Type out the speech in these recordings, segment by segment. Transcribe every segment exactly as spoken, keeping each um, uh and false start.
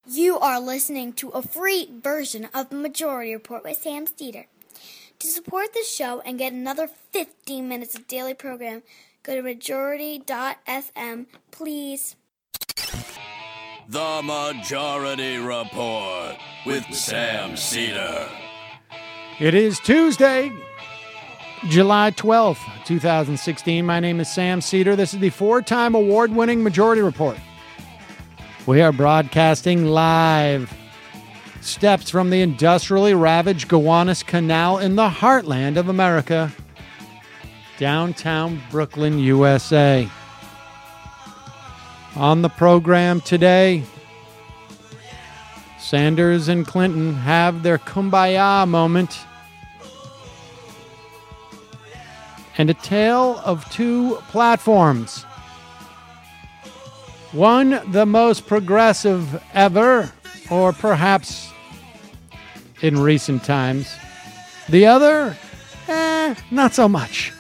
You are listening to a free version of Majority Report with Sam Steeder. To support the show and get another fifteen minutes of daily program, go to majority dot f m, please. The Majority Report with Sam Steeder. It is Tuesday, July twelfth, twenty sixteen. My name is Sam Steeder. This is the four-time award-winning Majority Report. We are broadcasting live steps from the industrially ravaged Gowanus Canal in the heartland of America, downtown Brooklyn, U S A. On the program today, Sanders and Clinton have their kumbaya moment, and a tale of two platforms. One, the most progressive ever, or perhaps in recent times. The other, eh, not so much.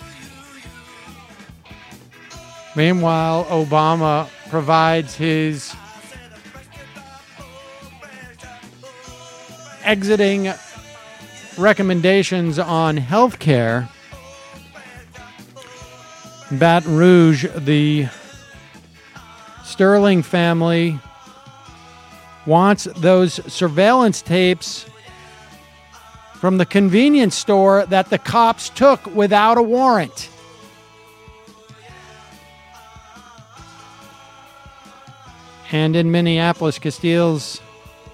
Meanwhile, Obama provides his exiting recommendations on health care. Baton Rouge, the Sterling family wants those surveillance tapes from the convenience store that the cops took without a warrant. And in Minneapolis, Castile's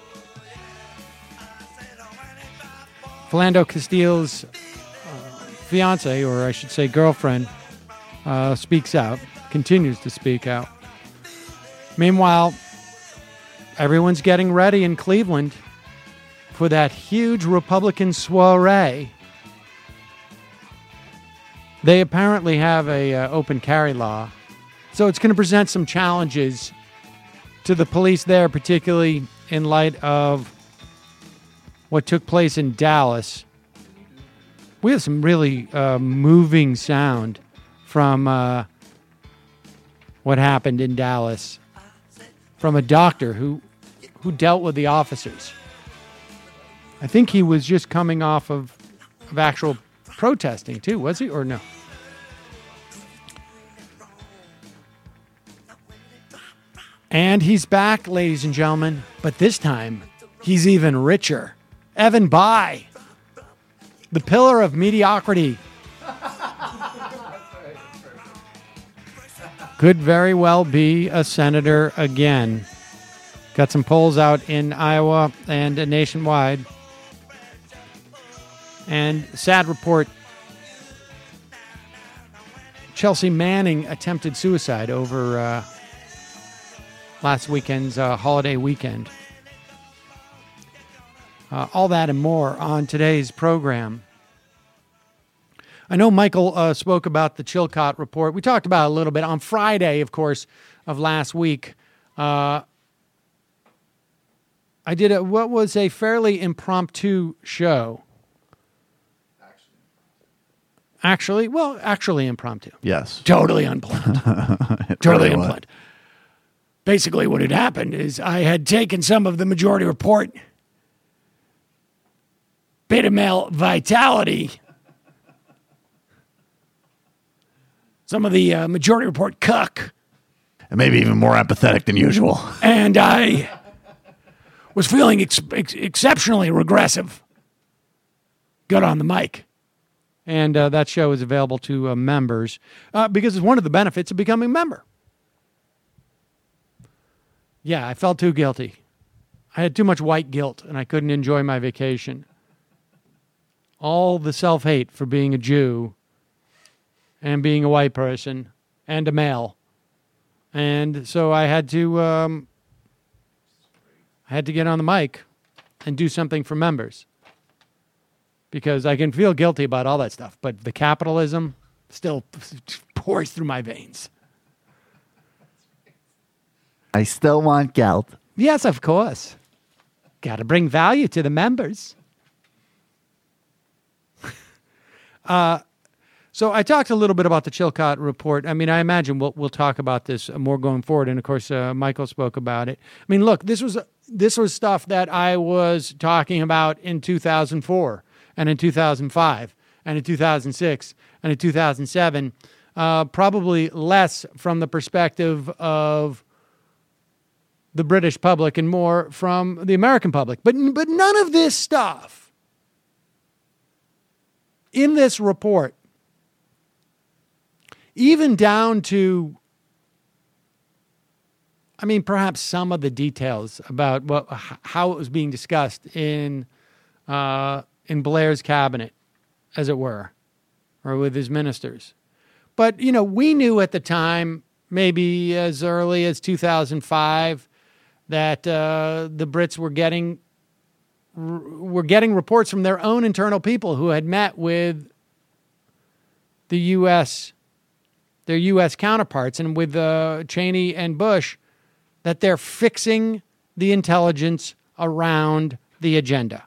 Philando Castile's uh, fiance, or I should say girlfriend, uh, speaks out, continues to speak out. Meanwhile, everyone's getting ready in Cleveland for that huge Republican soiree. They apparently have a uh, open carry law, so it's going to present some challenges to the police there, particularly in light of what took place in Dallas. We have some really uh, moving sound from uh, what happened in Dallas, from a doctor who who dealt with the officers. I think he was just coming off of, of actual protesting too, was he, or no? And he's back, ladies and gentlemen, but this time he's even richer. Evan Bayh, the pillar of mediocrity, could very well be a senator again. Got some polls out in Iowa and nationwide. And sad report, Chelsea Manning attempted suicide over uh, last weekend's uh, holiday weekend. Uh, all that and more on today's program. I know Michael uh, spoke about the Chilcott report. We talked about it a little bit on Friday, of course, of last week. Uh, I did a, what was a fairly impromptu show. Actually, well, actually impromptu. Yes. Totally unplanned. Totally really unplanned. Basically, what had happened is I had taken some of the Majority Report beta male vitality, some of the uh, Majority Report cuck, and maybe even more empathetic than usual. And I was feeling ex- ex- exceptionally regressive. Got on the mic. And uh, that show is available to uh, members uh, because it's one of the benefits of becoming a member. Yeah, I felt too guilty. I had too much white guilt, and I couldn't enjoy my vacation. All the self-hate for being a Jew and being a white person and a male. And so I had to um, I had to get on the mic and do something for members. Because I can feel guilty about all that stuff, but the capitalism still pours through my veins. I still want gelt. Yes, of course. Got to bring value to the members. uh, so I talked a little bit about the Chilcott report. I mean, I imagine we'll we'll talk about this more going forward, and of course, uh, Michael spoke about it. I mean, look, this was this was stuff that I was talking about in two thousand four and in two thousand five and in two thousand six and in two thousand seven, uh, probably less from the perspective of the British public and more from the American public. But, but none of this stuff in this report, even down to, I mean, perhaps some of the details about what, how it was being discussed in uh, in Blair's cabinet, as it were, or with his ministers. But, you know, we knew at the time, maybe as early as two thousand five, that uh, the Brits were getting were getting reports from their own internal people who had met with the U S, their U S counterparts, and with uh, Cheney and Bush, that they're fixing the intelligence around the agenda.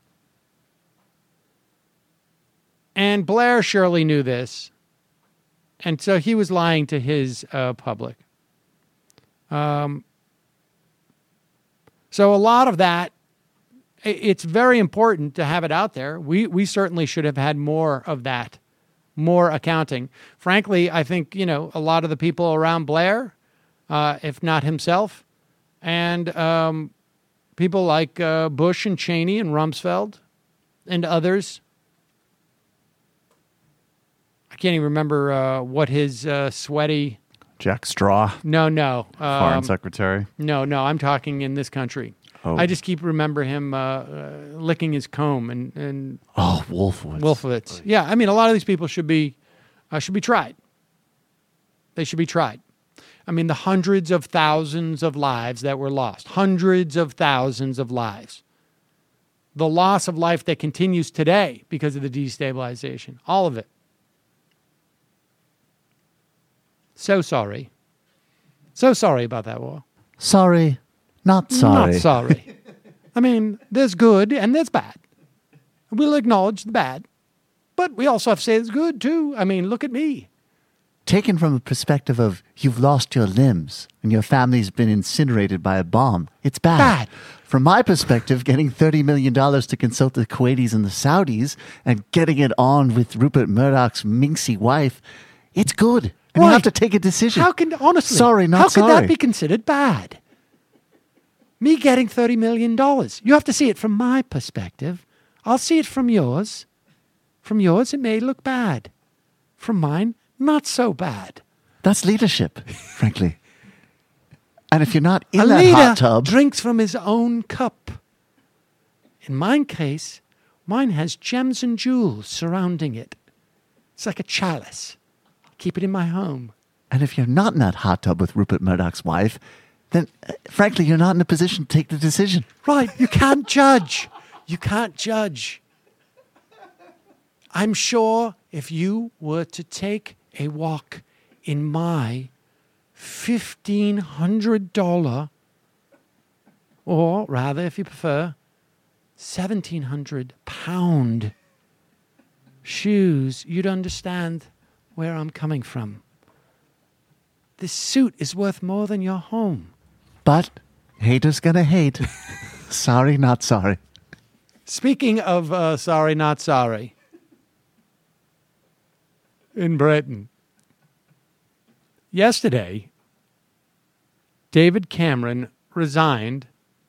And Blair surely knew this, and so he was lying to his uh, public. Um, so a lot of that, it's very important to have it out there. We we certainly should have had more of that, more accounting. Frankly, I think, you know, a lot of the people around Blair, uh, if not himself, and um, people like uh, Bush and Cheney and Rumsfeld and others. I can't even remember uh, what his uh, sweaty... Jack Straw, No, no. Foreign Um, Secretary. no, no, I'm talking in this country. Oh. I just keep remember him uh, uh, licking his comb and, and Oh, Wolfowitz. Wolfowitz. Yeah, I mean, a lot of these people should be uh, should be tried. They should be tried. I mean, the hundreds of thousands of lives that were lost, hundreds of thousands of lives, the loss of life that continues today because of the destabilization, all of it. So sorry. So sorry about that war. Sorry, not sorry. Not sorry. I mean, there's good and there's bad. We'll acknowledge the bad, but we also have to say it's good too. I mean, look at me. Taken from a perspective of you've lost your limbs and your family's been incinerated by a bomb, it's bad. Bad. From my perspective, getting thirty million dollars to consult the Kuwaitis and the Saudis and getting it on with Rupert Murdoch's minxy wife, it's good. And Why? you have to take a decision. How can, honestly, Sorry, not how could sorry. that be considered bad? Me getting thirty million dollars. You have to see it from my perspective. I'll see it from yours. From yours, it may look bad. From mine, not so bad. That's leadership, frankly. And if you're not in A that leader hot tub, drinks from his own cup. In my case, mine has gems and jewels surrounding it. It's like a chalice. Keep it in my home. and if you're not in that hot tub with Rupert Murdoch's wife, then uh, frankly, you're not in a position to take the decision. Right, you can't judge. You can't judge. I'm sure if you were to take a walk in my fifteen hundred dollars, or rather, if you prefer, seventeen hundred pound shoes, you'd understand where I'm coming from. This suit is worth more than your home. But haters gonna hate. Sorry, not sorry. Speaking of uh, sorry, not sorry, in Britain, yesterday, David Cameron resigned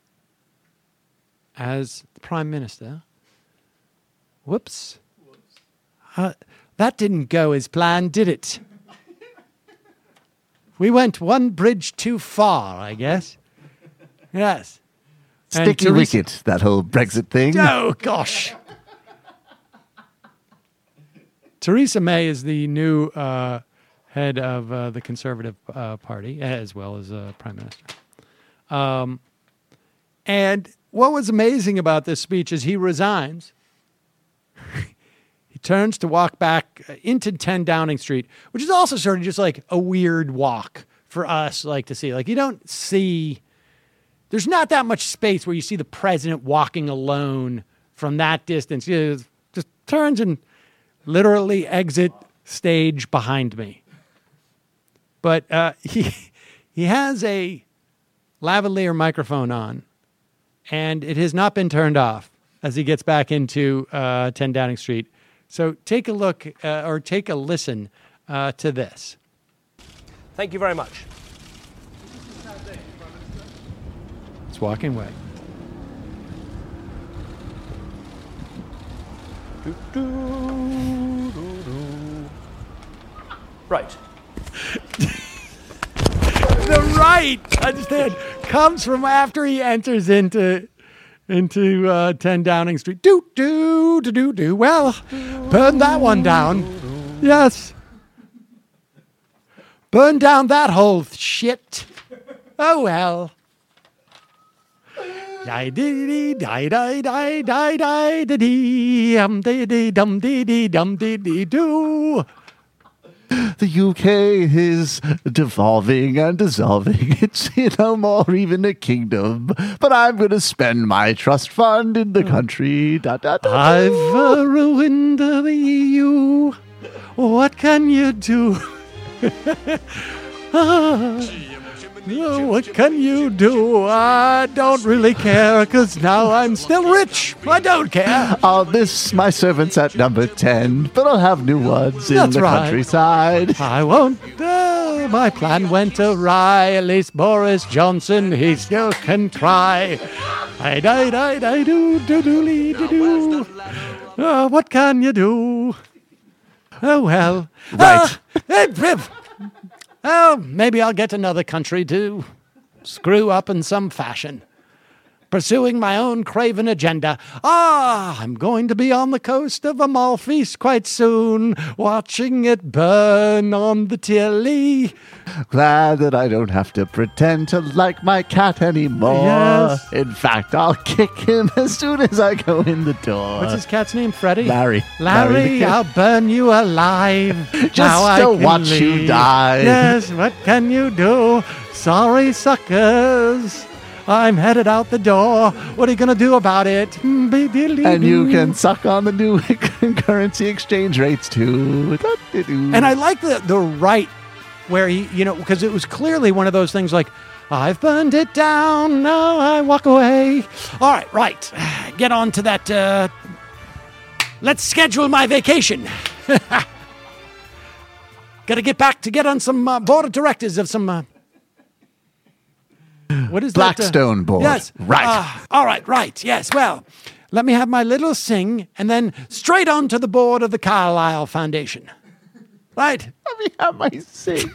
as the Prime Minister. Whoops. Uh, that didn't go as planned, did it? We went one bridge too far, I guess. Yes. And Sticky Theresa- wicket, that whole Brexit thing. Oh, gosh. Theresa May is the new uh, head of uh, the Conservative uh, Party, as well as uh, Prime Minister. Um, and what was amazing about this speech is he resigns. He turns to walk back into ten Downing Street, which is also sort of just like a weird walk for us, like to see. Like you don't see... There's not that much space where you see the president walking alone from that distance. He just turns and literally exit stage behind me. But uh, he he has a lavalier microphone on, and it has not been turned off as he gets back into uh, ten Downing Street. So take a look uh, or take a listen uh, to this. Thank you very much. It's walking away. Do, do, do, do. Right. The right, understand, comes from after he enters into into uh, ten Downing Street. Do, do, do, do, do. Well, burn that one down. Yes. Burn down that whole shit. Oh, well. Die dee die die die die die dee dee um dee dee dum dee dee dum dee dee doo. The U K is devolving and dissolving. It's no more even a kingdom. But I'm going to spend my trust fund in the country. Da, da, da, da. I've uh, ruined the E U. What can you do? ah. Oh, what can you do? I don't really care, because now I'm still rich. I don't care. I'll miss my servants at number ten, but I'll have new ones in That's the right. countryside. I won't. Uh, my plan went awry. At least Boris Johnson, he still can try. I die, die, die, do, do, do, lee, do, do. Uh, what can you do? Oh, well. Right. Uh, Oh, maybe I'll get another country to screw up in some fashion. Pursuing my own craven agenda. Ah, I'm going to be on the coast of Amalfi quite soon, watching it burn on the tilly. Glad that I don't have to pretend to like my cat anymore. Yes. In fact, I'll kick him as soon as I go in the door. What's his cat's name? Freddie? Larry. Larry, Larry the I'll burn you alive. Just Now I to can watch you leave. die. Yes, what can you do? Sorry, suckers. I'm headed out the door. What are you going to do about it? And you can suck on the new currency exchange rates too. And I like the, the right where he, you know, because it was clearly one of those things like, I've burned it down, now I walk away. All right, right. Get on to that. Uh, let's schedule my vacation. Got to get back to get on some uh, board of directors of some... Uh, What is Blackstone that? Uh, board. Yes. Right. Uh, all right, right. Yes. Well, let me have my little sing and then straight on to the board of the Carlyle Foundation. Right? Let me have my sing.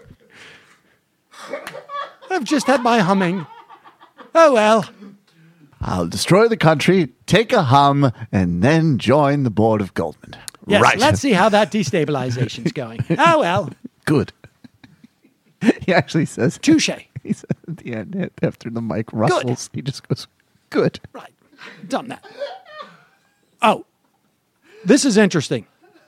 I've just had my humming. Oh, well. I'll destroy the country, take a hum, and then join the board of Goldman. Yes, right. let's see how that destabilization's going. Oh, well. Good. He actually says... Touche. He says at the end, after the mic rustles, he just goes, good. Right. Done that. Oh, this is interesting.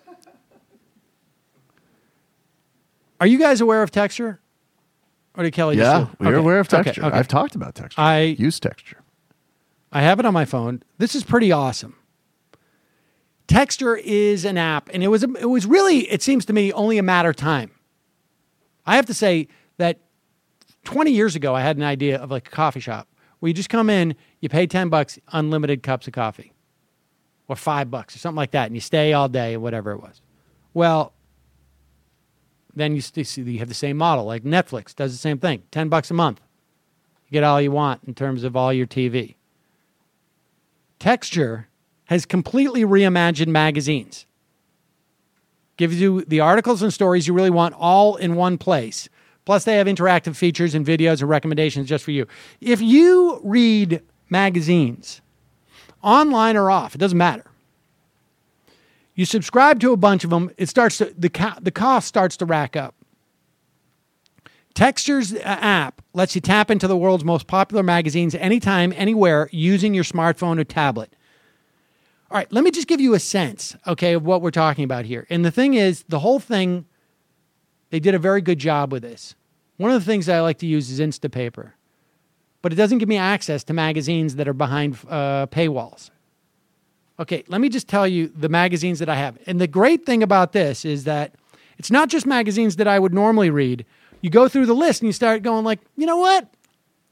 Are you guys aware of Texture? Or did Kelly Yeah, just do? we're Okay, aware of okay, Texture. okay. I've talked about Texture. I use Texture. I have it on my phone. This is pretty awesome. Texture is an app, and it was it was really, it seems to me, only a matter of time. I have to say that twenty years ago, I had an idea of like a coffee shop where you just come in, you pay ten bucks, unlimited cups of coffee, or five bucks or something like that, and you stay all day or whatever it was. Well, then you, st- you have the same model. Like Netflix does the same thing, ten bucks a month. You get all you want in terms of all your T V. Texture has completely reimagined magazines. Gives you the articles and stories you really want all in one place. Plus, they have interactive features and videos and recommendations just for you. If you read magazines, online or off, it doesn't matter. You subscribe to a bunch of them, it starts to, the, co- the cost starts to rack up. Texture's app lets you tap into the world's most popular magazines anytime, anywhere, using your smartphone or tablet. All right, let me just give you a sense, okay, of what we're talking about here. And the thing is, the whole thing, they did a very good job with this. One of the things that I like to use is Instapaper. But it doesn't give me access to magazines that are behind uh, paywalls. Okay, let me just tell you the magazines that I have. And the great thing about this is that it's not just magazines that I would normally read. You go through the list and you start going like, you know what?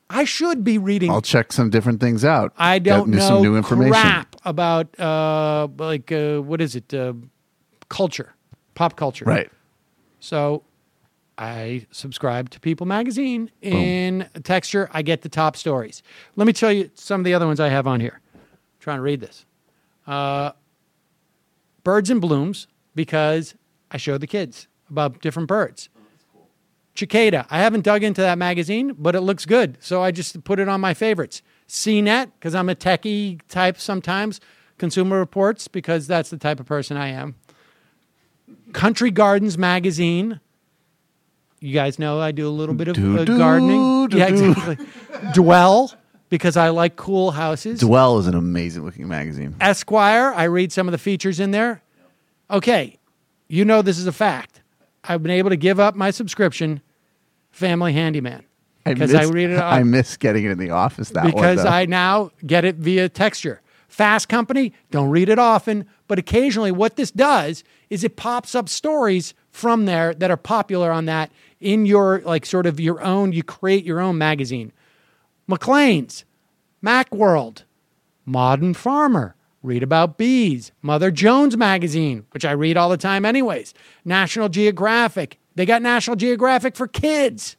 I should be reading. I'll check some different things out. I don't Get know some new information. crap about uh, like uh, what is it? Uh, culture, pop culture. Right. So I subscribe to People Magazine. In Texture, I get the top stories. Let me tell you some of the other ones I have on here. I'm trying to read this. Uh, Birds and Blooms, because I show the kids about different birds. Cicada. I haven't dug into that magazine, but it looks good, so I just put it on my favorites. C net, because I'm a techie type sometimes. Consumer Reports, because that's the type of person I am. Country Gardens Magazine. You guys know I do a little bit of Do, uh, do, gardening. do, Yeah, do. exactly. Dwell, because I like cool houses. Dwell is an amazing looking magazine. Esquire, I read some of the features in there. Okay, you know this is a fact. I've been able to give up my subscription, Family Handyman, I because miss, I read it. I miss getting it in the office that way. because though. I now get it via Texture. Fast Company, don't read it often, but occasionally what this does is it pops up stories from there that are popular on that in your, like, sort of your own, you create your own magazine. Maclean's, Macworld, Modern Farmer, read about bees, Mother Jones Magazine, which I read all the time anyways, National Geographic. They got National Geographic for kids.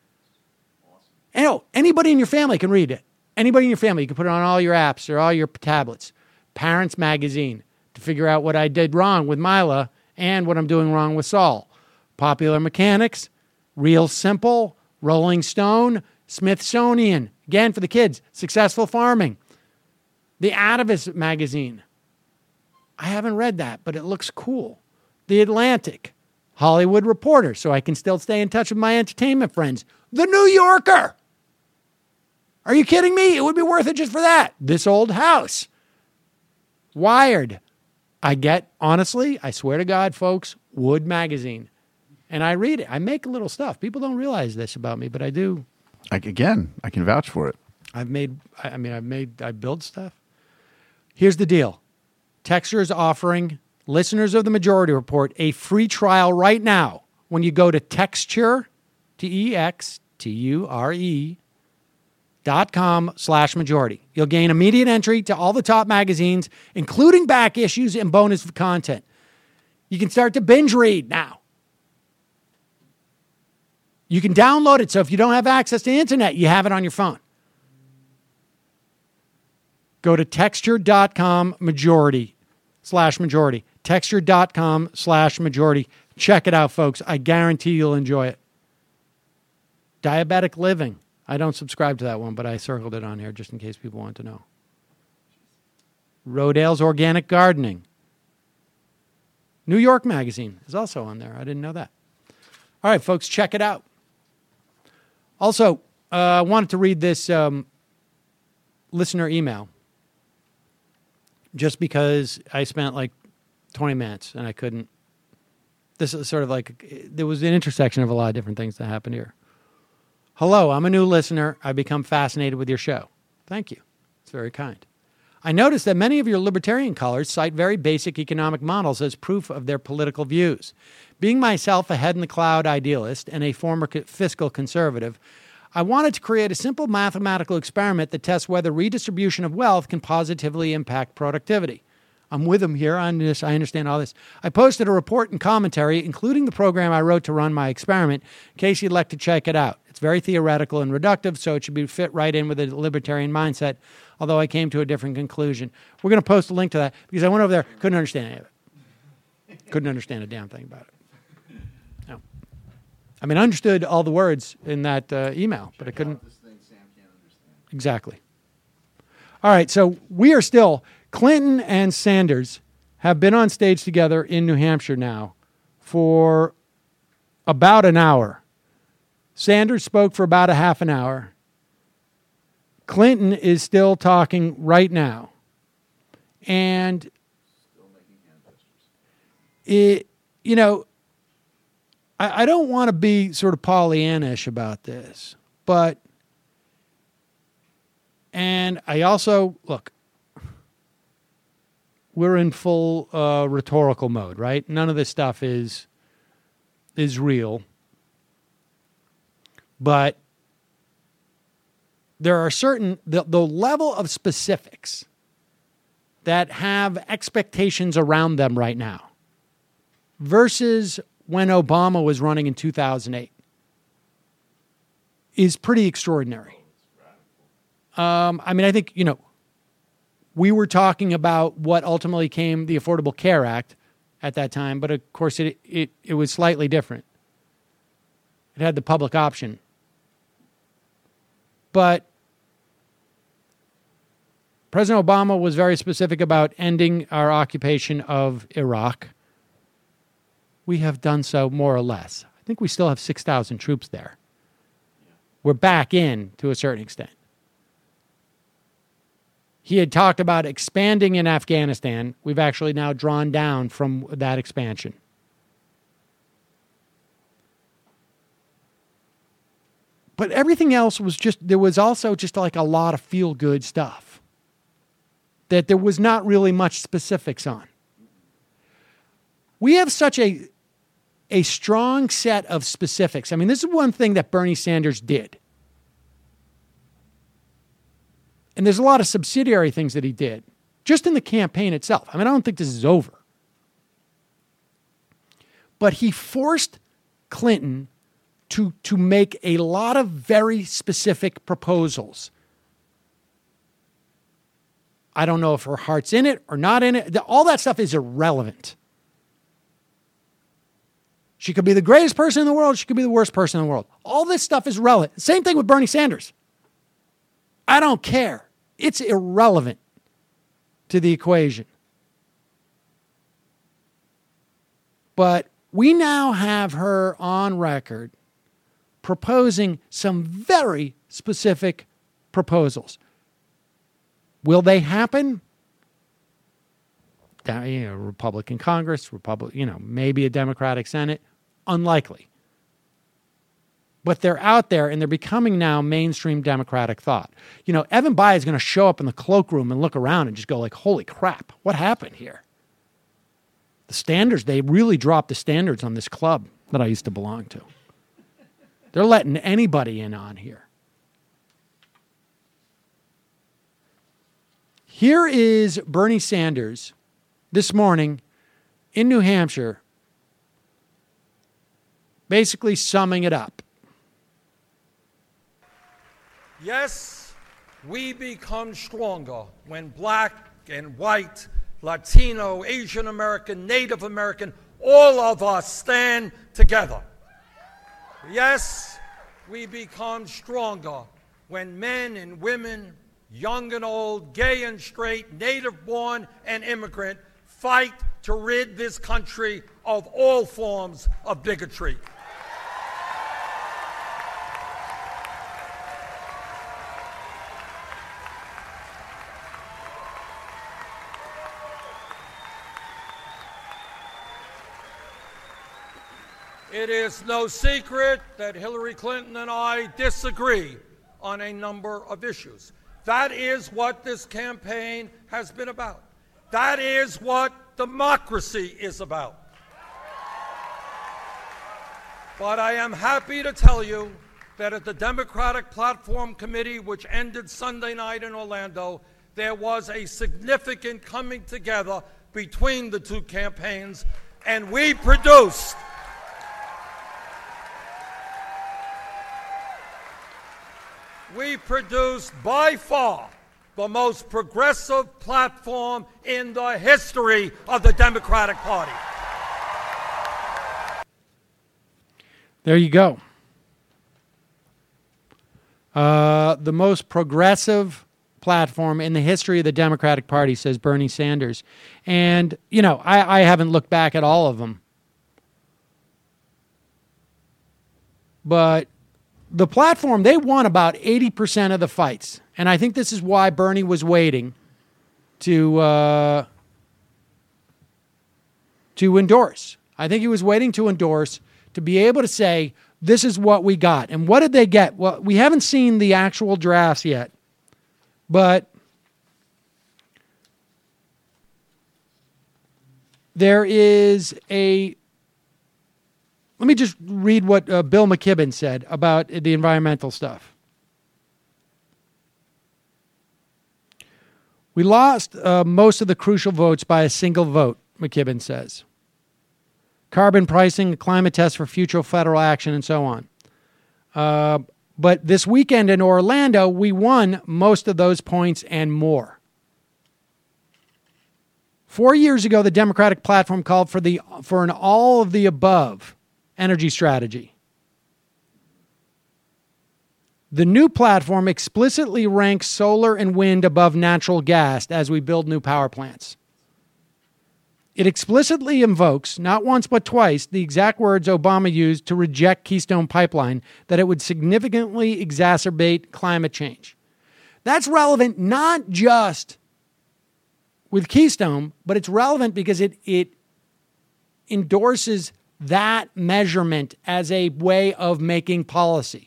And oh, anybody in your family can read it. Anybody in your family, you can put it on all your apps or all your tablets. Parents Magazine, to figure out what I did wrong with Mila and what I'm doing wrong with Saul. Popular Mechanics, Real Simple, Rolling Stone, Smithsonian. Again, for the kids, Successful Farming. The Atavist Magazine. I haven't read that, but it looks cool. The Atlantic. Hollywood Reporter, so I can still stay in touch with my entertainment friends. The New Yorker. Are you kidding me? It would be worth it just for that. This Old House. Wired. I get, honestly, I swear to God, folks, Wood Magazine. And I read it. I make a little stuff. People don't realize this about me, but I do. Like, again, I can vouch for it. I've made, I I mean, I've made, I build stuff. Here's the deal. Texture is offering listeners of the Majority Report a free trial right now when you go to Texture, T E X T U R E, dot com slash majority. You'll gain immediate entry to all the top magazines, including back issues and bonus content. You can start to binge read now. You can download it, so if you don't have access to the internet, you have it on your phone. Go to texture.com majority slash majority. Texture.com slash majority. Check it out, folks. I guarantee you'll enjoy it. Diabetic Living. I don't subscribe to that one, but I circled it on here just in case people want to know. Rodale's Organic Gardening. New York Magazine is also on there. I didn't know that. All right, folks, check it out. Also, uh, I wanted to read this um, listener email just because I spent like twenty minutes and I couldn't. This is sort of like, there was an intersection of a lot of different things that happened here. Hello, I'm a new listener. I've become fascinated with your show. Thank you. It's very kind. I noticed that many of your libertarian callers cite very basic economic models as proof of their political views. Being myself a head-in-the-cloud idealist and a former fiscal conservative, I wanted to create a simple mathematical experiment that tests whether redistribution of wealth can positively impact productivity. I'm with him here on this. I understand all this. I posted a report and commentary, including the program I wrote to run my experiment, in case you'd like to check it out. It's very theoretical and reductive, so it should be fit right in with a libertarian mindset, although I came to a different conclusion. We're going to post a link to that because I went over there, couldn't understand any of it. Couldn't understand a damn thing about it. No. I mean, I understood all the words in that uh, email, but I couldn't. Exactly. All right, so we are still, Clinton and Sanders have been on stage together in New Hampshire now for about an hour. Sanders spoke for about a half an hour. Clinton is still talking right now. And it, you know, I, I don't want to be sort of Pollyannish about this, but, and I also, look, we're in full uh, rhetorical mode, right? None of this stuff is is real. But there are certain, the, the level of specifics that have expectations around them right now versus when Obama was running in two thousand eight is pretty extraordinary. Um, I mean, I think, you know, we were talking about what ultimately came the Affordable Care Act at that time, but of course it, it, it was slightly different. It had the public option. But President Obama was very specific about ending our occupation of Iraq. We have done so more or less. I think we still have six thousand troops there. We're back in to a certain extent. He had talked about expanding in Afghanistan. We've actually now drawn down from that expansion. But everything else was just, there was also just like a lot of feel-good stuff that there was not really much specifics on. We have such a, a strong set of specifics. I mean, this is one thing that Bernie Sanders did. And there's a lot of subsidiary things that he did just in the campaign itself. I mean, I don't think this is over. But he forced Clinton to, to make a lot of very specific proposals. I don't know if her heart's in it or not in it. All that stuff is irrelevant. She could be the greatest person in the world. She could be the worst person in the world. All this stuff is relevant. Same thing with Bernie Sanders. I don't care. It's irrelevant to the equation. But we now have her on record proposing some very specific proposals. Will they happen? You know, Republican Congress, Republic, you know, maybe a Democratic Senate. Unlikely. But they're out there, and they're becoming now mainstream Democratic thought. You know, Evan Bayh is going to show up in the cloakroom and look around and just go like, holy crap, what happened here? The standards, they really dropped the standards on this club that I used to belong to. They're letting anybody in on here. Here is Bernie Sanders this morning in New Hampshire, basically summing it up. Yes, we become stronger when black and white, Latino, Asian American, Native American, all of us stand together. Yes, we become stronger when men and women, young and old, gay and straight, native-born and immigrant, fight to rid this country of all forms of bigotry. It is no secret that Hillary Clinton and I disagree on a number of issues. That is what this campaign has been about. That is what democracy is about. But I am happy to tell you that at the Democratic Platform Committee, which ended Sunday night in Orlando, there was a significant coming together between the two campaigns, and we produced We produced by far the most progressive platform in the history of the Democratic Party. There you go. Uh, the most progressive platform in the history of the Democratic Party, says Bernie Sanders. And, you know, I, I haven't looked back at all of them. But the platform, they won about eighty percent of the fights. And I think this is why Bernie was waiting to uh, to endorse. I think he was waiting to endorse to be able to say, this is what we got. And what did they get? Well, we haven't seen the actual drafts yet. But there is a... Let me just read what uh, Bill McKibben said about the environmental stuff. We lost uh, most of the crucial votes by a single vote, McKibben says. Carbon pricing, a climate test for future federal action, and so on. Uh, but this weekend in Orlando, we won most of those points and more. Four years ago, the Democratic platform called for the for an all-of-the-above energy strategy. The new platform explicitly ranks solar and wind above natural gas as we build new power plants. It explicitly invokes, not once but twice, the exact words Obama used to reject Keystone Pipeline, that it would significantly exacerbate climate change. That's relevant not just with Keystone, but it's relevant because it, it endorses that measurement as a way of making policy.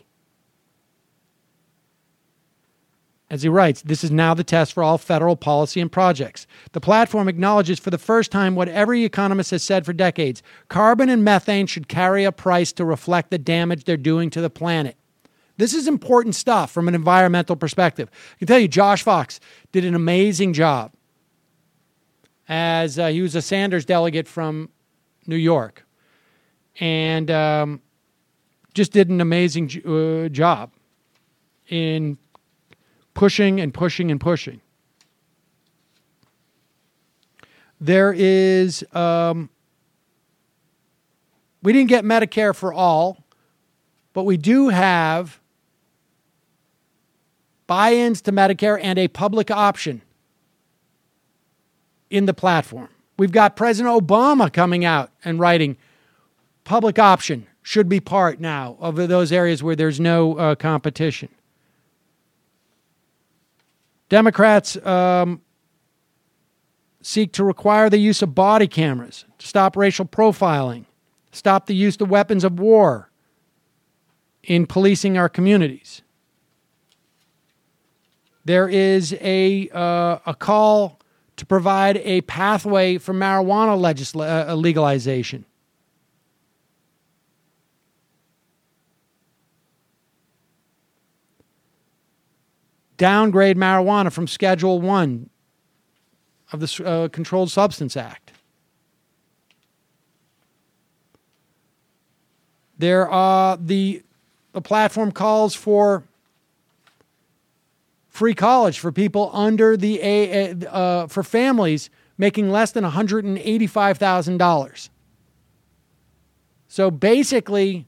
As he writes, this is now the test for all federal policy and projects. The platform acknowledges for the first time what every economist has said for decades. Carbon and methane should carry a price to reflect the damage they're doing to the planet. This is important stuff from an environmental perspective. I can tell you, Josh Fox did an amazing job as uh, he was a Sanders delegate from New York and um, just did an amazing uh, job in pushing and pushing and pushing. There is, um, we didn't get Medicare for all, but we do have buy-ins to Medicare and a public option in the platform. We've got President Obama coming out and writing, public option should be part now of those areas where there's no uh, competition. Democrats um, seek to require the use of body cameras, to stop racial profiling, stop the use of weapons of war in policing our communities. There is a uh, a call to provide a pathway for marijuana legisla- uh, legalization. Downgrade marijuana from Schedule One of the uh, Controlled Substance Act. There are the the platform calls for free college for people under the uh, for families making less than one hundred eighty-five thousand dollars. So basically,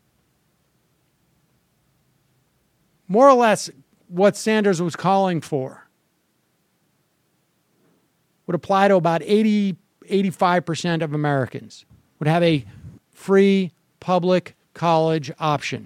more or less, what Sanders was calling for would apply to about eighty, eighty-five percent of Americans, would have a free public college option.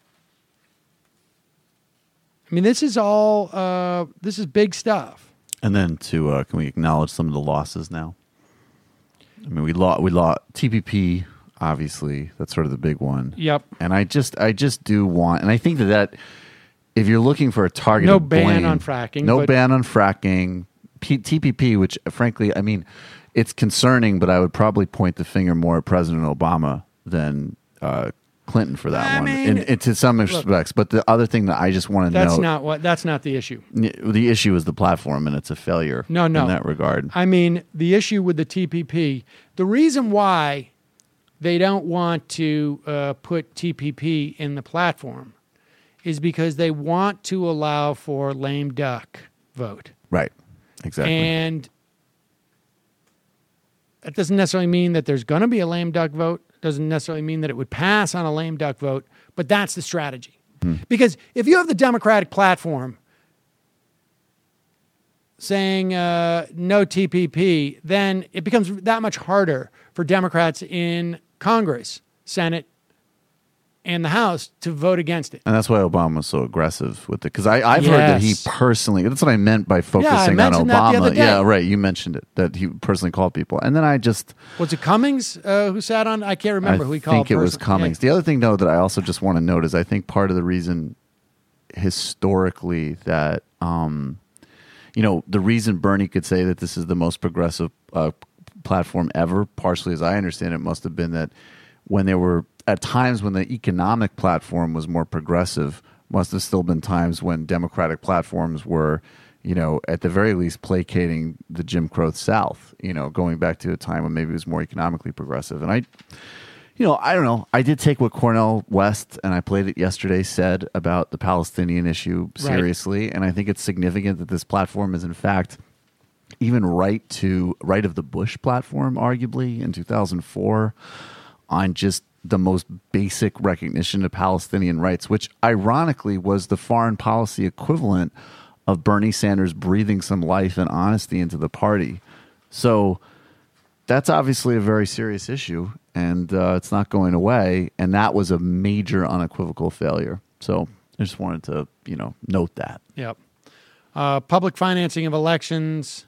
I mean, this is all, uh, this is big stuff. And then to, uh, can we acknowledge some of the losses now? I mean, we lost, we lost T P P, obviously. That's sort of the big one. Yep. And I just, I just do want, and I think that that, if you're looking for a target, no of ban blame, on fracking, no but- ban on fracking, P- T P P, which frankly, I mean, it's concerning, but I would probably point the finger more at President Obama than uh, Clinton for that I one, mean, in, in, to some respects. But the other thing that I just want to That's note, not what. That's not the issue. the issue is the platform, and it's a failure. No, no. in that regard. I mean, the issue with the T P P, the reason why they don't want to uh, put T P P in the platform is because they want to allow for lame duck vote. Right. Exactly. And that doesn't necessarily mean that there's going to be a lame duck vote. It doesn't necessarily mean that it would pass on a lame duck vote, but that's the strategy. Hmm. Because if you have the Democratic platform saying uh, no T P P, then it becomes that much harder for Democrats in Congress, Senate, and the House to vote against it. And that's why Obama was so aggressive with it. Because I've heard that he Yes. personally, that's what I meant by focusing I on mentioned that the Obama. other day. Yeah, right. You mentioned it, that he personally called people. And then I just, Was it Cummings uh, who sat on? I can't remember I who he called. think it was person- Cummings. Yeah. The other thing, though, that I also just want to note is I think part of the reason historically that, um, you know, the reason Bernie could say that this is the most progressive uh, platform ever, partially as I understand it, must have been that when there were at times when the economic platform was more progressive, must have still been times when Democratic platforms were, you know, at the very least, placating the Jim Crow South, you know, going back to a time when maybe it was more economically progressive. And I, you know, I don't know. I did take what Cornel West, and I played it yesterday, said about the Palestinian issue seriously. Right. And I think it's significant that this platform is, in fact, even right to right of the Bush platform, arguably, in two thousand four, on just the most basic recognition of Palestinian rights, which ironically was the foreign policy equivalent of Bernie Sanders breathing some life and honesty into the party. So that's obviously a very serious issue, and uh, it's not going away. And that was a major unequivocal failure. So I just wanted to, you know, note that. Yep. Uh, public financing of elections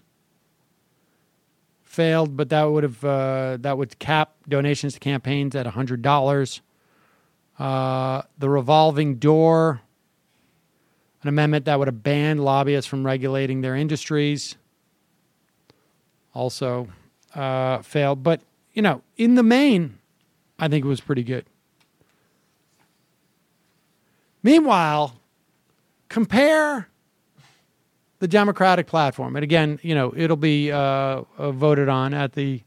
failed, but that would have uh, that would cap donations to campaigns at one hundred dollars. Uh, the revolving door, an amendment that would have banned lobbyists from regulating their industries, also uh, failed. But, you know, in the main, I think it was pretty good. Meanwhile, compare the Democratic platform. And again, you know, it'll be uh, uh, voted on at the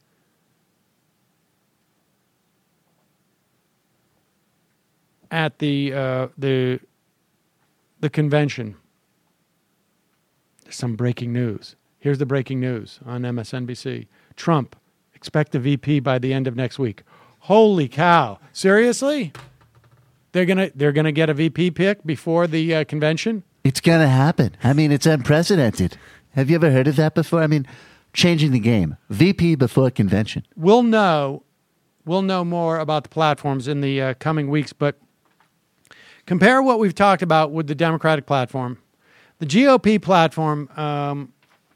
at the uh, the the convention. There's some breaking news. Here's the breaking news on M S N B C. Trump, expect a V P by the end of next week. Holy cow. Seriously? They're going to they're going to get a V P pick before the uh, convention? It's going to happen. I mean, it's unprecedented. Have you ever heard of that before? I mean, changing the game. V P before convention. We'll know. We'll know more about the platforms in the uh, coming weeks, but compare what we've talked about with the Democratic platform. The G O P platform um,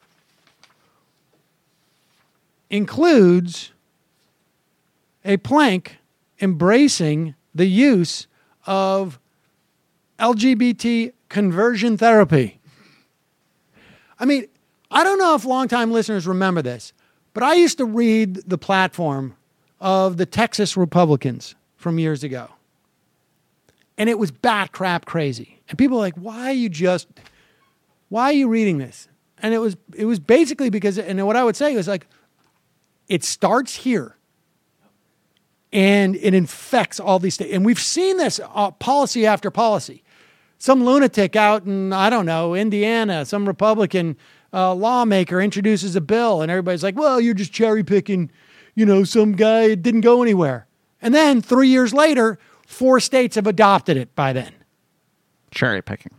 includes a plank embracing the use of L G B T conversion therapy. I mean, I don't know if longtime listeners remember this, but I used to read the platform of the Texas Republicans from years ago. And it was bat crap crazy. And people were like, why are you just, why are you reading this? And it was, it was basically because, and what I would say was like, it starts here and it infects all these states. And we've seen this uh, policy after policy. Some lunatic out in, I don't know, Indiana, some Republican uh, lawmaker introduces a bill and everybody's like, well, you're just cherry picking, you know, some guy, it didn't go anywhere. And then three years later, four states have adopted it by then. Cherry picking.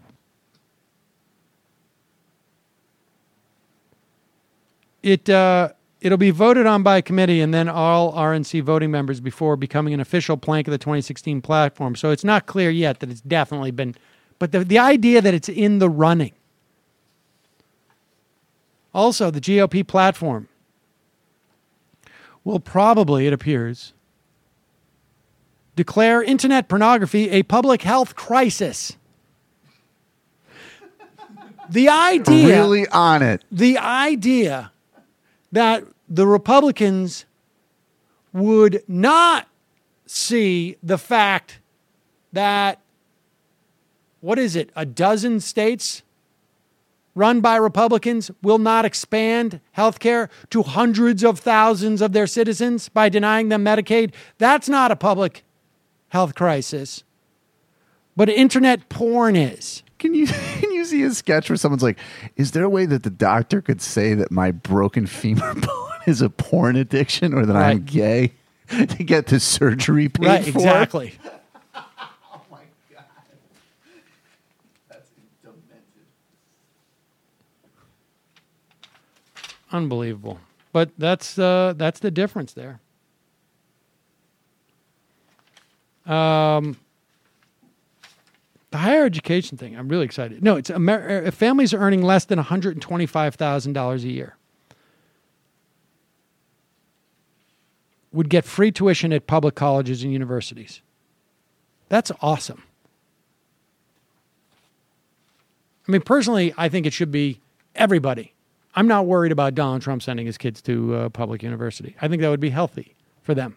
It, uh, it'll be voted on by committee and then all R N C voting members before becoming an official plank of the twenty sixteen platform. So it's not clear yet that it's definitely been, but the, the idea that it's in the running. Also, the G O P platform will probably, it appears, declare internet pornography a public health crisis. The idea... Really on it. The idea that the Republicans would not see the fact that, what is it, a dozen states run by Republicans will not expand health care to hundreds of thousands of their citizens by denying them Medicaid. That's not a public health crisis. But internet porn is. Can you can you see a sketch where someone's like, is there a way that the doctor could say that my broken femur bone is a porn addiction or that right. I'm gay to get the surgery paid right, for? Exactly. Oh my God. That's demented. Unbelievable. But that's uh, that's the difference there. Um The higher education thing, I'm really excited. No, it's Amer- if families are earning less than one hundred twenty-five thousand dollars a year would get free tuition at public colleges and universities. That's awesome. I mean, personally, I think it should be everybody. I'm not worried about Donald Trump sending his kids to uh, public university. I think that would be healthy for them.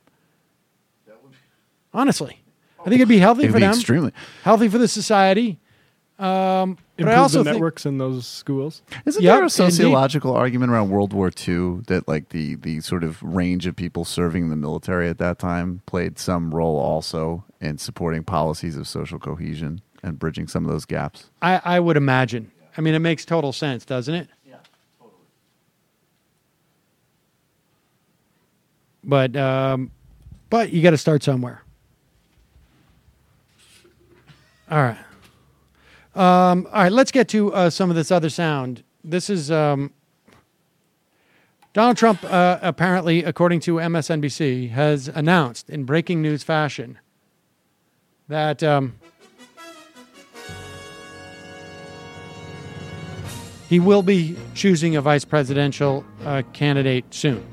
Honestly. I think it'd be healthy it'd for be them. Extremely. Healthy for the society. Um, but Improve I also the think networks in those schools. Isn't Yep, there a indeed. sociological argument around World War Two that like the the sort of range of people serving in the military at that time played some role also in supporting policies of social cohesion and bridging some of those gaps? I, I would imagine. I mean, it makes total sense, doesn't it? Yeah, totally. But um, but you got to start somewhere. All right. Um, all right, let's get to uh, some of this other sound. This is um, Donald Trump, uh, apparently, according to M S N B C, has announced in breaking news fashion that um, he will be choosing a vice presidential uh, candidate soon,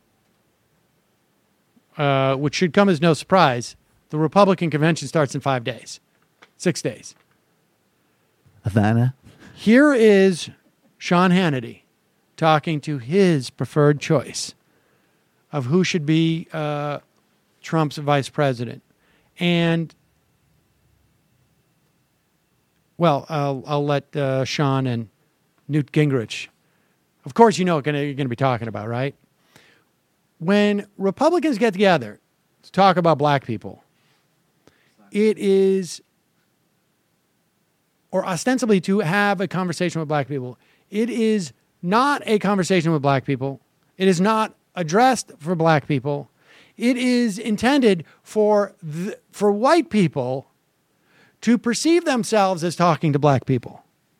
uh, which should come as no surprise. The Republican convention starts in five days, six days. Havana. Here is Sean Hannity talking to his preferred choice of who should be uh, Trump's vice president. And, well, I'll, I'll let uh, Sean and Newt Gingrich, of course, you know what you're going to be talking about, right? When Republicans get together to talk about black people, it is... or ostensibly to have a conversation with black people. It is not a conversation with black people. It is not addressed for black people. It is intended for the, for white people to perceive themselves as talking to black people.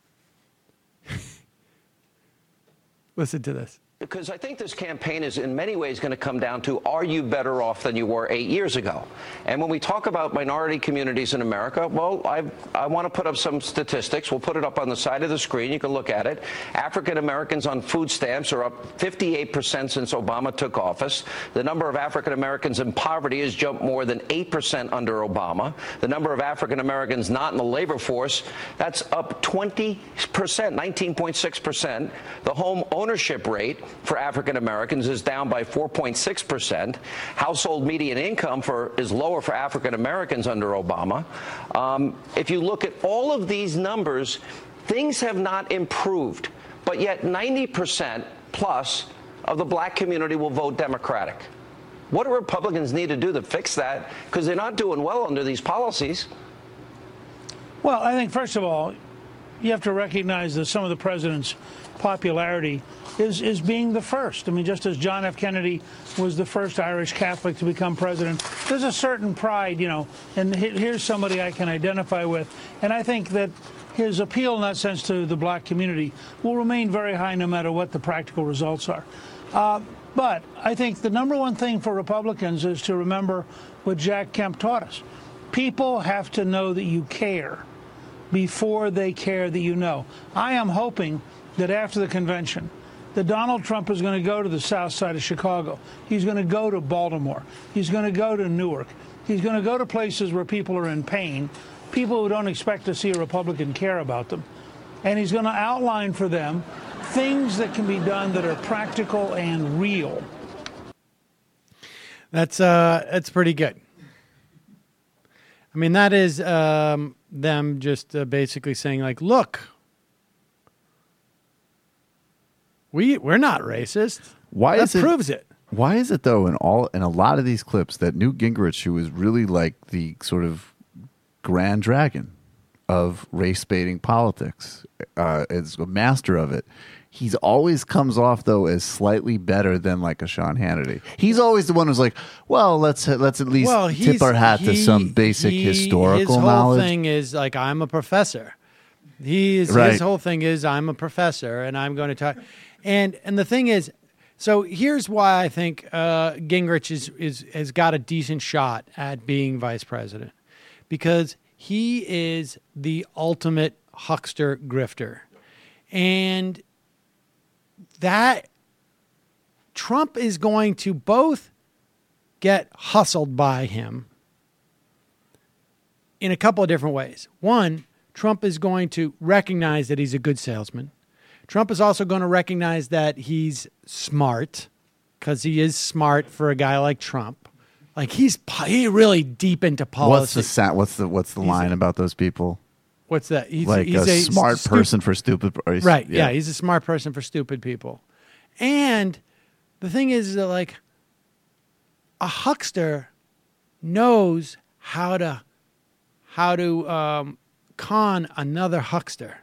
Listen to this. Because I think this campaign is in many ways going to come down to, are you better off than you were eight years ago? And when we talk about minority communities in America, well, I I want to put up some statistics. We'll put it up on the side of the screen. You can look at it. African Americans on food stamps are up fifty-eight percent since Obama took office. The number of African Americans in poverty has jumped more than eight percent under Obama. The number of African Americans not in the labor force, that's up twenty percent, nineteen point six percent. The home ownership rate for African Americans is down by four point six percent. Household median income for is lower for African Americans under Obama. Um, if you look at all of these numbers, things have not improved, but yet ninety percent plus of the black community will vote Democratic. What do Republicans need to do to fix that? Because they're not doing well under these policies. Well, I think, first of all, you have to recognize that some of the president's popularity is, is being the first. I mean, just as John F. Kennedy was the first Irish Catholic to become president, there's a certain pride, you know, and here's somebody I can identify with. And I think that his appeal in that sense to the black community will remain very high no matter what the practical results are. Uh, but I think the number one thing for Republicans is to remember what Jack Kemp taught us. People have to know that you care before they care that you know. I am hoping that after the convention, that Donald Trump is going to go to the south side of Chicago. He's going to go to Baltimore. He's going to go to Newark. He's going to go to places where people are in pain, people who don't expect to see a Republican care about them. And he's going to outline for them things that can be done that are practical and real. That's uh, that's pretty good. I mean, that is um, them just uh, basically saying, like, look, we we're not racist. Why that is it, proves it. Why is it though in all in a lot of these clips that Newt Gingrich, who is really like the sort of grand dragon of race baiting politics, uh, is a master of it. He's always comes off though as slightly better than like a Sean Hannity. He's always the one who's like, well, let's let's at least Well, tip our hat to he- some basic he- historical his whole knowledge. thing is like, I'm a professor. He is, Right. His whole thing is, I'm a professor, and I'm going to talk. And and the thing is, so here's why I think uh, Gingrich is is has got a decent shot at being vice president, because he is the ultimate huckster grifter, and that Trump is going to both get hustled by him in a couple of different ways. One, Trump is going to recognize that he's a good salesman. Trump is also going to recognize that he's smart, because he is smart for a guy like Trump. Like he's he really deep into policy. What's the sa- what's the what's the line about those people? What's that? He's, like he's a, smart stu- person for stupid. Or, right. Yeah. yeah. He's a smart person for stupid people. And the thing is that, like, a huckster knows how to how to um, con another huckster.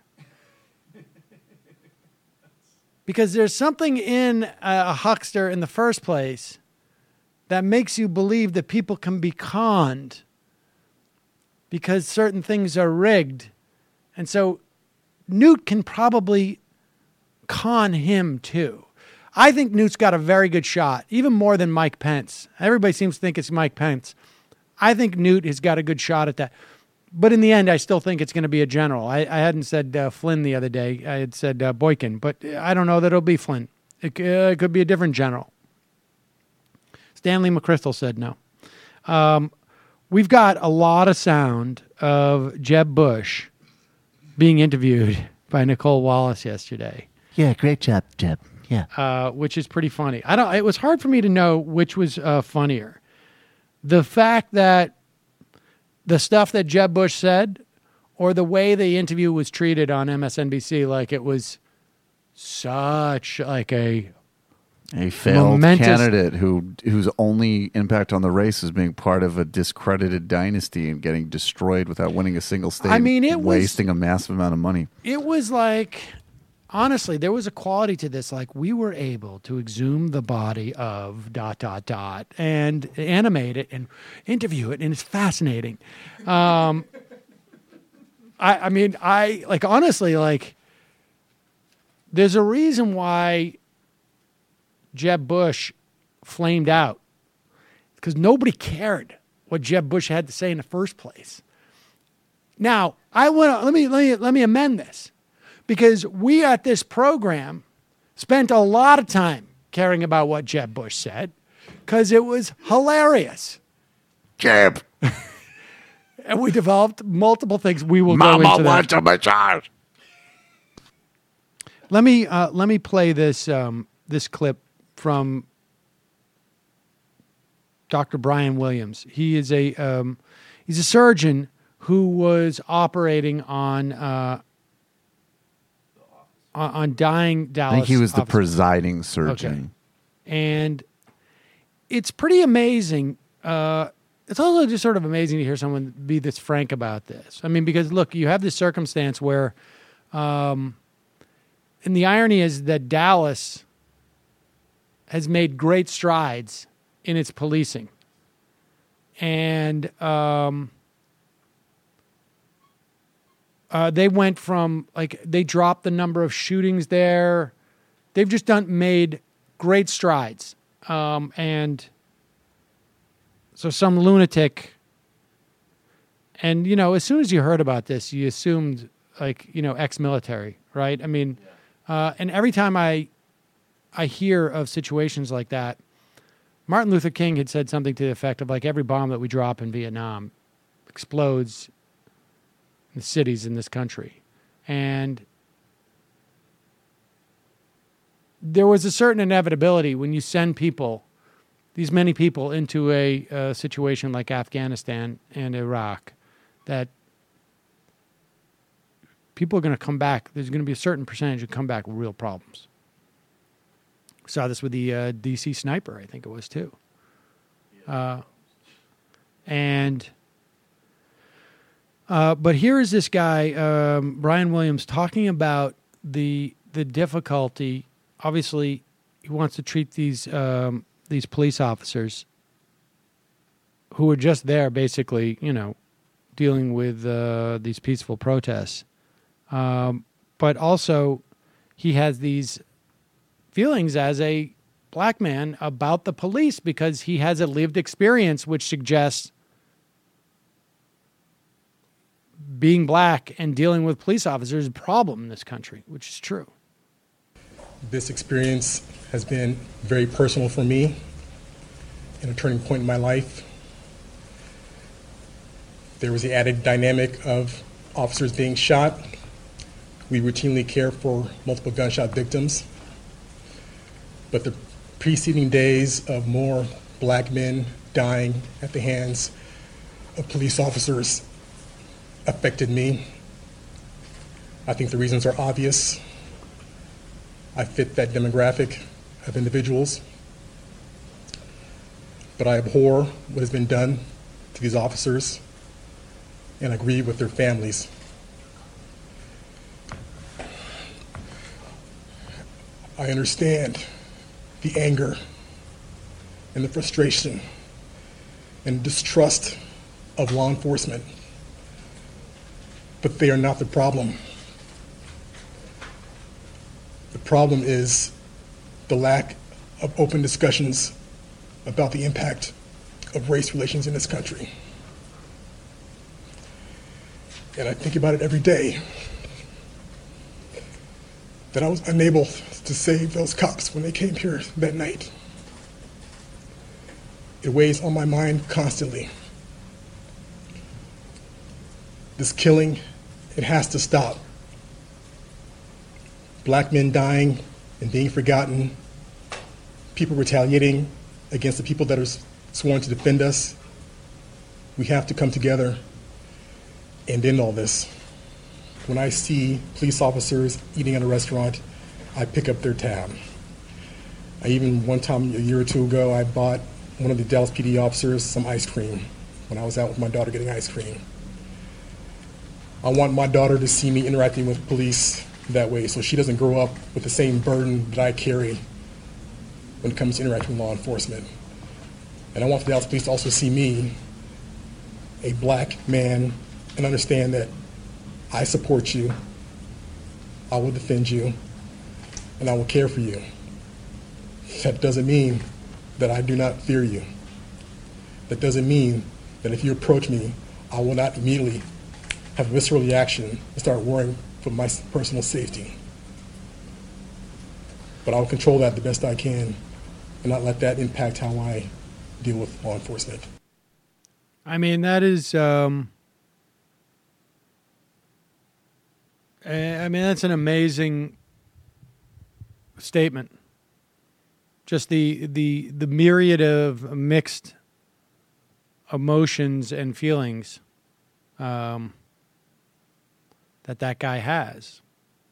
Because there's something in a, a huckster in the first place that makes you believe that people can be conned because certain things are rigged. And so Newt can probably con him too. I think Newt's got a very good shot, even more than Mike Pence. Everybody seems to think it's Mike Pence. I think Newt has got a good shot at that. But in the end, I still think it's going to be a general. I, I hadn't said uh, Flynn the other day. I had said uh, Boykin, but I don't know that it'll be Flynn. It, uh, it could be a different general. Stanley McChrystal said no. Um, we've got a lot of sound of Jeb Bush being interviewed by Nicole Wallace yesterday. Yeah, great job, Jeb. Yeah, uh, which is pretty funny. I don't. It was hard for me to know which was uh, funnier, the fact that the stuff that Jeb Bush said, or the way the interview was treated on M S N B C, like it was such like a a failed momentous candidate who whose only impact on the race is being part of a discredited dynasty and getting destroyed without winning a single state. I mean, it wasting was, a massive amount of money. It was like. Honestly, there was a quality to this, like we were able to exhume the body of dot, dot, dot, and animate it and interview it, and it's fascinating. Um, I, I mean, I, like, honestly, like, there's a reason why Jeb Bush flamed out, because nobody cared what Jeb Bush had to say in the first place. Now, I want to, let me, let me, let me amend this. Because we at this program spent a lot of time caring about what Jeb Bush said because it was hilarious. Jeb. And we developed multiple things. We will Mama go into wants that. a massage. Let me uh, let me play this um, this clip from Doctor Brian Williams. He is a um, he's a surgeon who was operating on. Uh, on dying Dallas. I think he was the officers. presiding surgeon. Okay. And it's pretty amazing. Uh, it's also just sort of amazing to hear someone be this frank about this. I mean, because, look, you have this circumstance where, um, and the irony is that Dallas has made great strides in its policing. And um, Uh, they went from, like, they dropped the number of shootings there. They've just done, made great strides. Um, and so some lunatic, and, you know, as soon as you heard about this, you assumed, like, you know, ex-military, right? I mean, uh, and every time I, I hear of situations like that, Martin Luther King had said something to the effect of, like, every bomb that we drop in Vietnam explodes the cities in this country. And there was a certain inevitability when you send people, these many people, into a, a situation like Afghanistan and Iraq, that people are going to come back. There's going to be a certain percentage who come back with real problems. Saw this with the uh, D C sniper, I think it was too. Uh, and... Uh, but here is this guy, um, Brian Williams, talking about the the difficulty. Obviously, he wants to treat these um, these police officers who are just there, basically, you know, dealing with uh, these peaceful protests. Um, but also, he has these feelings as a black man about the police because he has a lived experience which suggests being black and dealing with police officers is a problem in this country, which is true. This experience has been very personal for me and a turning point in my life. There was the added dynamic of officers being shot. We routinely care for multiple gunshot victims. But the preceding days of more black men dying at the hands of police officers affected me I think the reasons are obvious. I fit that demographic of individuals, but I abhor what has been done to these officers and agree with their families. I understand the anger and the frustration and distrust of law enforcement, but they are not the problem. The problem is the lack of open discussions about the impact of race relations in this country. And I think about it every day, that I was unable to save those cops when they came here that night. It weighs on my mind constantly. This killing, it has to stop. Black men dying and being forgotten, people retaliating against the people that are sworn to defend us. We have to come together and end all this. When I see police officers eating at a restaurant, I pick up their tab. I even, one time a year or two ago, I bought one of the Dallas P D officers some ice cream when I was out with my daughter getting ice cream. I want my daughter to see me interacting with police that way so she doesn't grow up with the same burden that I carry when it comes to interacting with law enforcement. And I want the Dallas Police to also see me, a black man, and understand that I support you, I will defend you, and I will care for you. That doesn't mean that I do not fear you. That doesn't mean that if you approach me, I will not immediately have a visceral reaction and start worrying for my personal safety. But I will control that the best I can and not let that impact how I deal with law enforcement. I mean, that is, um, I mean, that's an amazing statement. Just the the the myriad of mixed emotions and feelings um, that that guy has.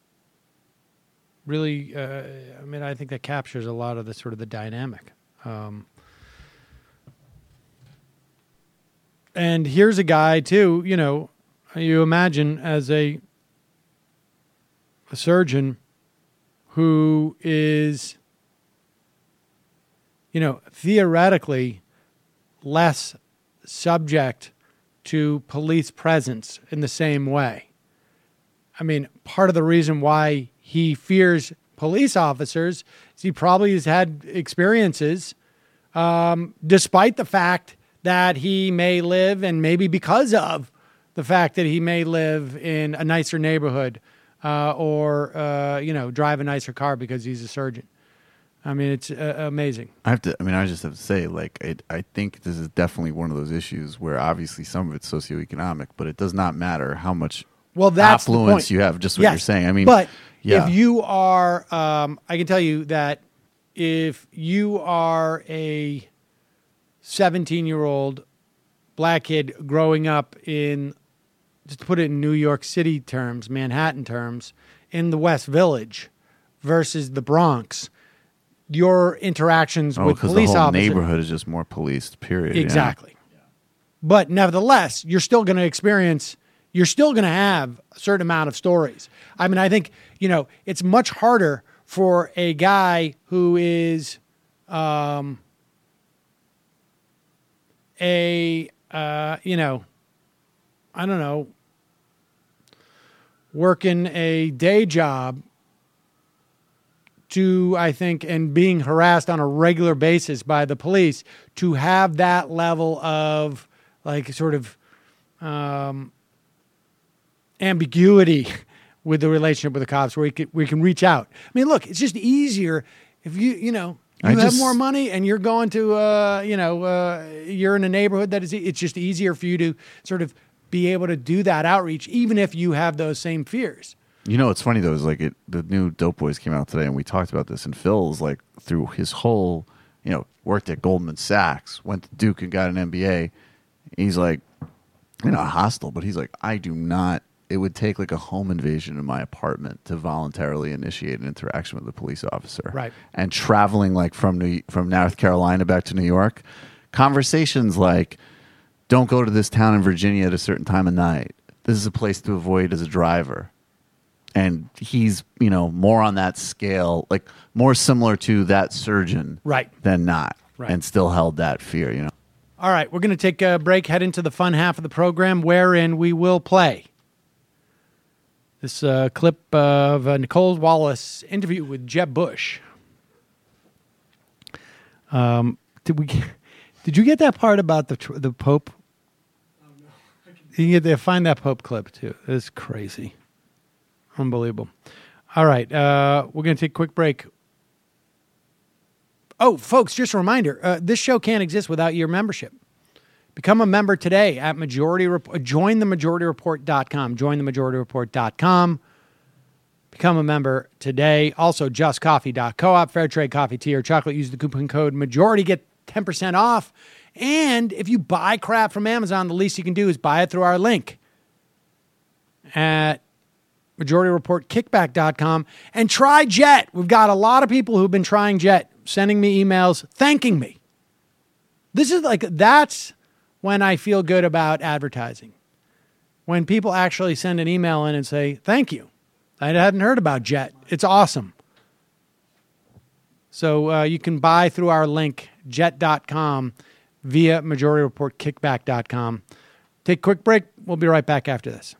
Really, uh, I mean, I think that captures a lot of the sort of the dynamic. Um, and here's a guy too, you know, you imagine as a, a surgeon who is, you know, theoretically less subject to police presence in the same way. I mean, part of the reason why he fears police officers is he probably has had experiences, um, despite the fact that he may live, and maybe because of the fact that he may live in a nicer neighborhood, uh, or, uh, you know, drive a nicer car because he's a surgeon. I mean, it's uh, amazing. I have to. I mean, I just have to say, like, it, I think this is definitely one of those issues where obviously some of it's socioeconomic, but it does not matter how much well, that's affluence you have. Just what yes. you're saying. I mean, but yeah. if you are, um, I can tell you that if you are a seventeen-year-old black kid growing up in, just to put it in New York City terms, Manhattan terms, in the West Village versus the Bronx, your interactions oh, with police the whole officers. neighborhood is just more policed, period. Exactly. Yeah. But nevertheless, you're still going to experience, you're still going to have a certain amount of stories. I mean, I think, you know, it's much harder for a guy who is um, a, uh, you know, I don't know, working a day job to, I think, and being harassed on a regular basis by the police, to have that level of, like, sort of um, ambiguity with the relationship with the cops, where we can, we can reach out. I mean, look, it's just easier if you, you know, you I have just, more money and you're going to, uh, you know, uh, you're in a neighborhood that is, it's just easier for you to sort of be able to do that outreach, even if you have those same fears. You know, it's funny though, is like it, the new Dope Boys came out today, and we talked about this. And Phil's like, through his whole, you know, worked at Goldman Sachs, went to Duke and got an M B A. He's like, you know, hostile, but he's like, I do not it would take like a home invasion in my apartment to voluntarily initiate an interaction with a police officer. Right. And traveling like from New, from North Carolina back to New York, conversations like, don't go to this town in Virginia at a certain time of night. This is a place to avoid as a driver. And he's, you know, more on that scale, like more similar to that surgeon right. than not, right. and still held that fear, you know. All right, we're going to take a break, head into the fun half of the program, wherein we will play this uh, clip of uh, Nicole Wallace interview with Jeb Bush. Um, did we? Did you get that part about the the Pope? Oh, no. You get to find that Pope clip too. It's crazy. Unbelievable. All right, uh, we're going to take a quick break. Oh, folks, just a reminder, uh, this show can't exist without your membership. Become a member today at Majority Report. Join the majority report dot com. Join the majority report dot com. Become a member today. Also, just coffee dot coop. Fair trade coffee, tea, or chocolate. Use the coupon code MAJORITY. Get ten percent off. And if you buy crap from Amazon, the least you can do is buy it through our link at majority report kickback dot com. And try Jet. We've got a lot of people who've been trying Jet, sending me emails, thanking me. This is like, that's when I feel good about advertising. When people actually send an email in and say, thank you. I hadn't heard about Jet. It's awesome. So uh, you can buy through our link, jet dot com, via majority report kickback dot com. Take a quick break. We'll be right back after this.